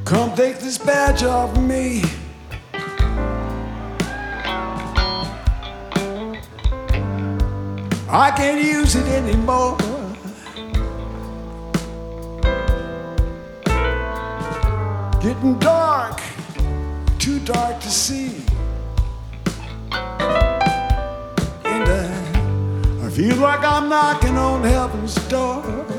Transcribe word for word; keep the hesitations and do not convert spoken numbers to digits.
Come take this badge off me. I can't use it anymore. Getting dark, too dark to see. And I, I feel like I'm knocking on heaven's door.